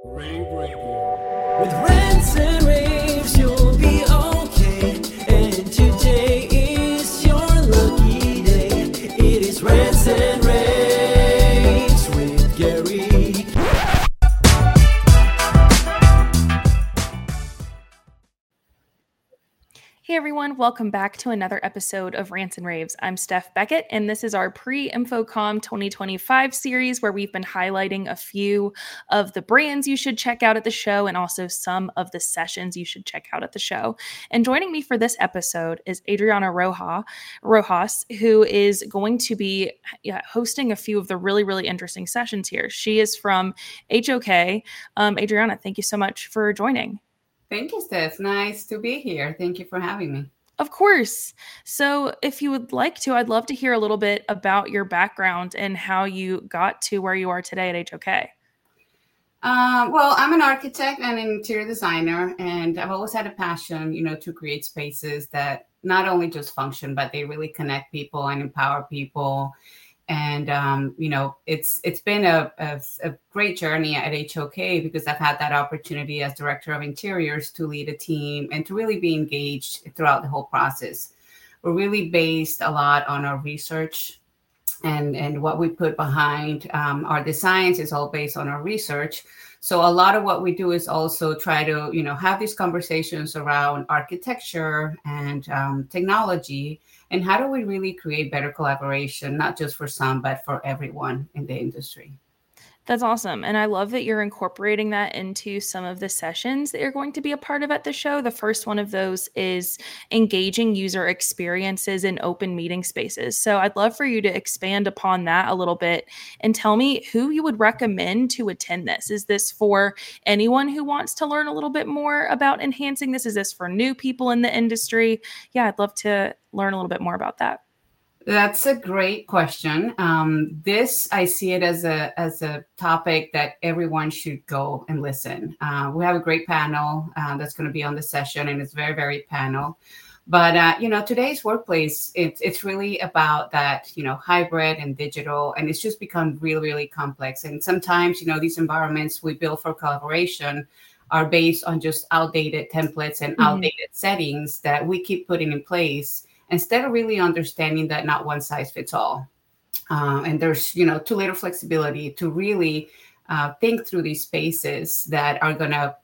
Rave Radio. With rants and raves, you'll be okay. And today is your lucky day. It is rants and raves with Gary. Hey everyone, welcome back to another episode of Rants and Raves. I'm Steph Beckett, and this is our pre-InfoComm 2025 series where we've been highlighting a few of the brands you should check out at the show and also some of the sessions you should check out at the show. And joining me for this episode is Adriana Rojas, who is going to be hosting a few of the really interesting sessions here. She is from HOK. Adriana, thank you so much for joining. Thank you, Steph. Nice to be here. Thank you for having me. Of course. So if you would like to, I'd love to hear a little bit about your background and how you got to where you are today at HOK. Well, I'm an architect and an interior designer, and I've always had a passion, to create spaces that not only just function, but they really connect people and empower people. And, it's been a great journey at HOK because I've had that opportunity as director of interiors to lead a team and to really be engaged throughout the whole process. We're really based a lot on our research and what we put behind our designs is all based on our research. So a lot of what we do is also try to, have these conversations around architecture and technology. And how do we really create better collaboration, not just for some, but for everyone in the industry? That's awesome. And I love that you're incorporating that into some of the sessions that you're going to be a part of at the show. The first one of those is engaging user experiences in open meeting spaces. So I'd love for you to expand upon that a little bit and tell me who you would recommend to attend this. Is this for anyone who wants to learn a little bit more about enhancing this? Is this for new people in the industry? Yeah, I'd love to learn a little bit more about that. That's a great question. I see it as a topic that everyone should go and listen. We have a great panel that's going to be on the session, and it's very panel. But today's workplace, it's really about that hybrid and digital, and it's just become really complex. And sometimes these environments we build for collaboration are based on just outdated templates and outdated settings that we keep putting in place, instead of really understanding that not one size fits all. And there's, too little flexibility to really think through these spaces that are going to,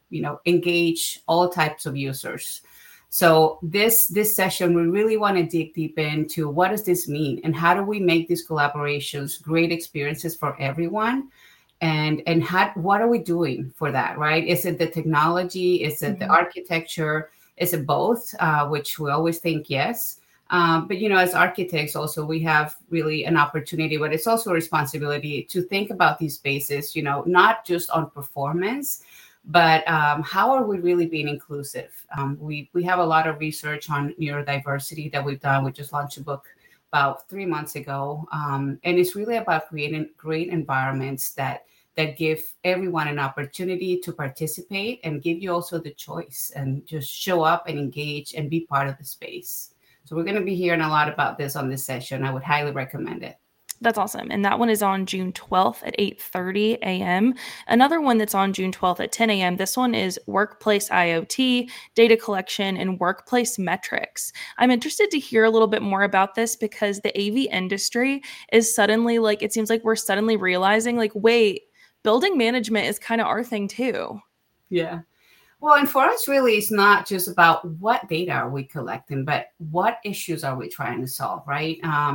engage all types of users. So this session, we really want to dig deep into what does this mean and how do we make these collaborations great experiences for everyone? And what are we doing for that, right? Is it the technology? Is it the architecture? Is it both? Which we always think yes. But, as architects also, we have really an opportunity, but it's also a responsibility to think about these spaces, not just on performance, but how are we really being inclusive? We have a lot of research on neurodiversity that we've done. We just launched a book about 3 months ago. And it's really about creating great environments that give everyone an opportunity to participate and give you also the choice and just show up and engage and be part of the space. So we're going to be hearing a lot about this on this session. I would highly recommend it. That's awesome. And that one is on June 12th at 8:30 a.m. Another one that's on June 12th at 10 a.m. This one is Workplace IoT, Data Collection, and Workplace Metrics. I'm interested to hear a little bit more about this because the AV industry is suddenly it seems like we're suddenly realizing wait, building management is kind of our thing too. Yeah. Well, and for us, really, it's not just about what data are we collecting, but what issues are we trying to solve, right?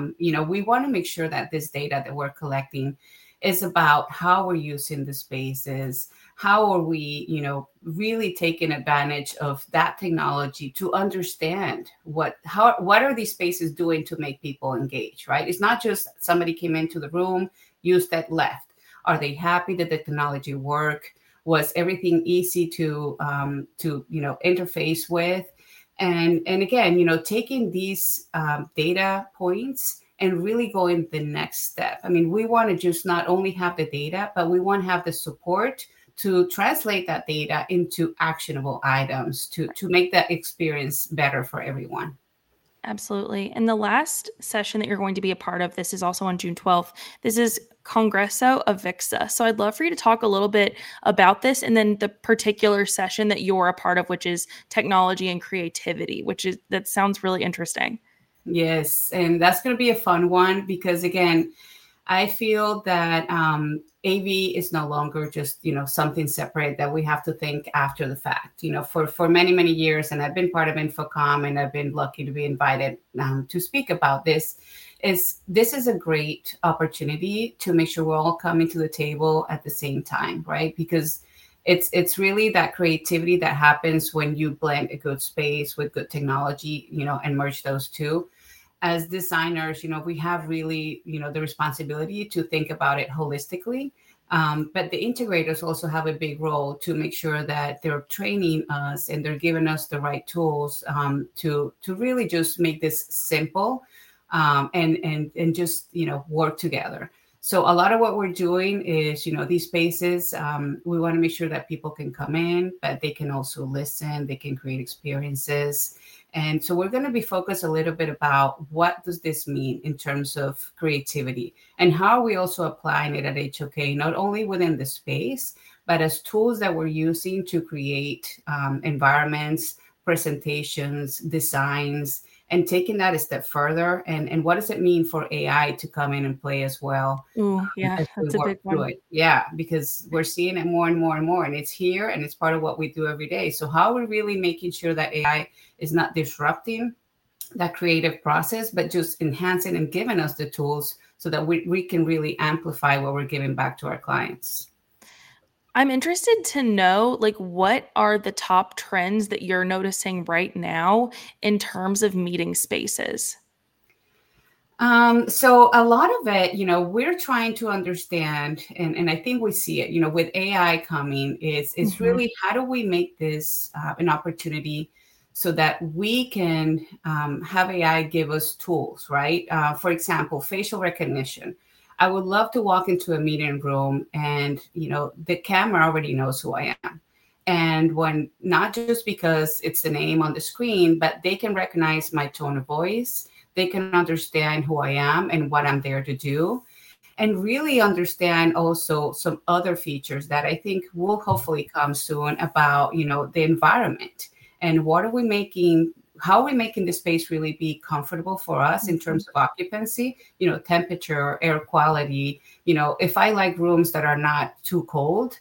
We want to make sure that this data that we're collecting is about how we're using the spaces, how are we, really taking advantage of that technology to understand what are these spaces doing to make people engage, right? It's not just somebody came into the room, used that, left. Are they happy that the technology work? Was everything easy to interface with? And again, taking these data points and really going the next step. I mean, we want to just not only have the data, but we want to have the support to translate that data into actionable items to make that experience better for everyone. Absolutely. And the last session that you're going to be a part of, this is also on June 12th. This is Congresso Avixa. So I'd love for you to talk a little bit about this and then the particular session that you're a part of, which is technology and creativity, that sounds really interesting. Yes, and that's going to be a fun one because, again, I feel that AV is no longer just, something separate that we have to think after the fact. For many, many years, and I've been part of InfoComm, and I've been lucky to be invited to speak about this. This is a great opportunity to make sure we're all coming to the table at the same time, right? Because it's really that creativity that happens when you blend a good space with good technology, and merge those two. As designers, we have really, the responsibility to think about it holistically. But the integrators also have a big role to make sure that they're training us and they're giving us the right tools to really just make this simple and just, work together. So a lot of what we're doing is, these spaces, we want to make sure that people can come in, but they can also listen, they can create experiences. And so we're going to be focused a little bit about what does this mean in terms of creativity and how are we also applying it at HOK, not only within the space, but as tools that we're using to create environments, presentations, designs, and taking that a step further. And what does it mean for AI to come in and play as well? Oh, yeah, that's a big one. Yeah, because we're seeing it more and more and more, and it's here and it's part of what we do every day. So how are we really making sure that AI is not disrupting that creative process, but just enhancing and giving us the tools so that we can really amplify what we're giving back to our clients? I'm interested to know, what are the top trends that you're noticing right now in terms of meeting spaces? So a lot of it, we're trying to understand, and I think we see it, with AI coming, is really how do we make this an opportunity so that we can have AI give us tools, right? For example, facial recognition. I would love to walk into a meeting room and, the camera already knows who I am. And when, not just because it's the name on the screen, but they can recognize my tone of voice. They can understand who I am and what I'm there to do. And really understand also some other features that I think will hopefully come soon about, the environment and how are we making the space really be comfortable for us in terms of occupancy, temperature, air quality. If I like rooms that are not too cold,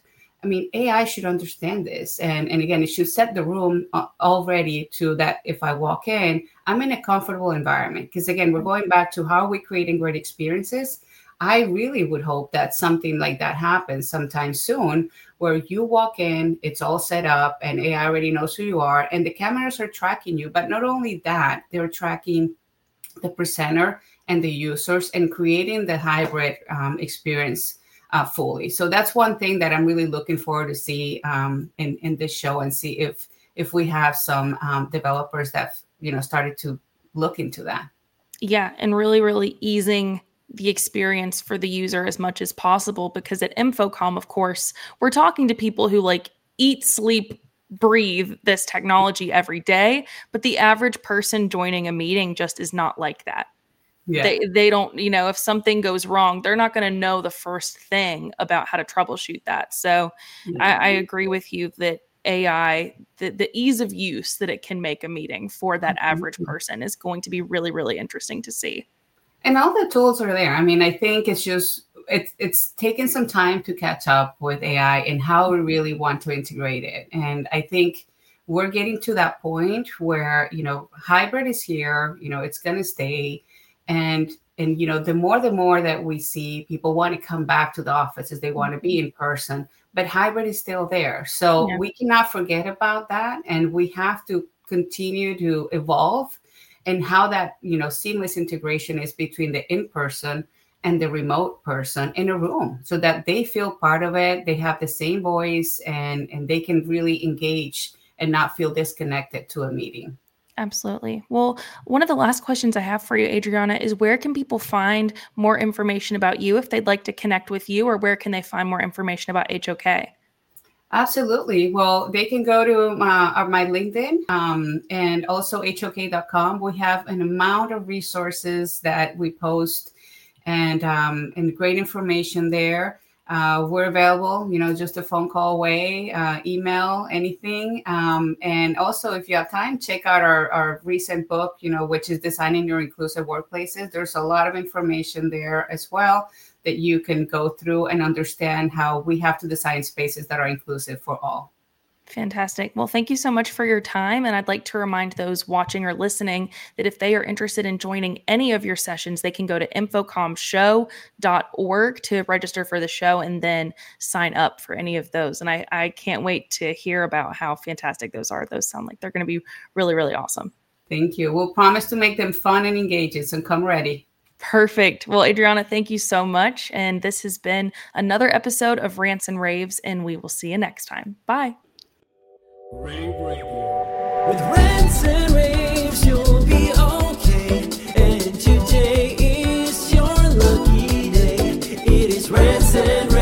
AI should understand this. And again, it should set the room already to that if I walk in, I'm in a comfortable environment. Because again, we're going back to how are we creating great experiences. I really would hope that something like that happens sometime soon, where you walk in, it's all set up and AI already knows who you are and the cameras are tracking you. But not only that, they're tracking the presenter and the users and creating the hybrid experience fully. So that's one thing that I'm really looking forward to see in this show, and see if we have some developers that started to look into that. Yeah, and really, really easing the experience for the user as much as possible, because at InfoComm, of course, we're talking to people who eat, sleep, breathe this technology every day, but the average person joining a meeting just is not like that. Yeah. They don't, if something goes wrong, they're not going to know the first thing about how to troubleshoot that. So I agree with you that AI, the ease of use that it can make a meeting for that average person is going to be really, really interesting to see. And all the tools are there. I think it's just, it's taken some time to catch up with AI and how we really want to integrate it. And I think we're getting to that point where, hybrid is here, it's going to stay. And the more that we see people want to come back to the offices, they want to be in person, but hybrid is still there. So we cannot forget about that. And we have to continue to evolve, and how that, seamless integration is between the in-person and the remote person in a room, so that they feel part of it. They have the same voice and they can really engage and not feel disconnected to a meeting. Absolutely. Well, one of the last questions I have for you, Adriana, is where can people find more information about you if they'd like to connect with you, or where can they find more information about HOK? Absolutely. Well, they can go to my LinkedIn and also HOK.com. We have an amount of resources that we post, and great information there. We're available, just a phone call away, email, anything. And also, if you have time, check out our recent book, which is Designing Your Inclusive Workplaces. There's a lot of information there as well that you can go through and understand how we have to design spaces that are inclusive for all. Fantastic. Well, thank you so much for your time. And I'd like to remind those watching or listening that if they are interested in joining any of your sessions, they can go to infocomshow.org to register for the show and then sign up for any of those. And I can't wait to hear about how fantastic those are. Those sound like they're going to be really, really awesome. Thank you. We'll promise to make them fun and engaging. So come ready. Perfect. Well, Adriana, thank you so much. And this has been another episode of Rants and Raves, and we will see you next time. Bye. Rave Radio. With rants and raves, you'll be okay. And today is your lucky day. It is rants and raves.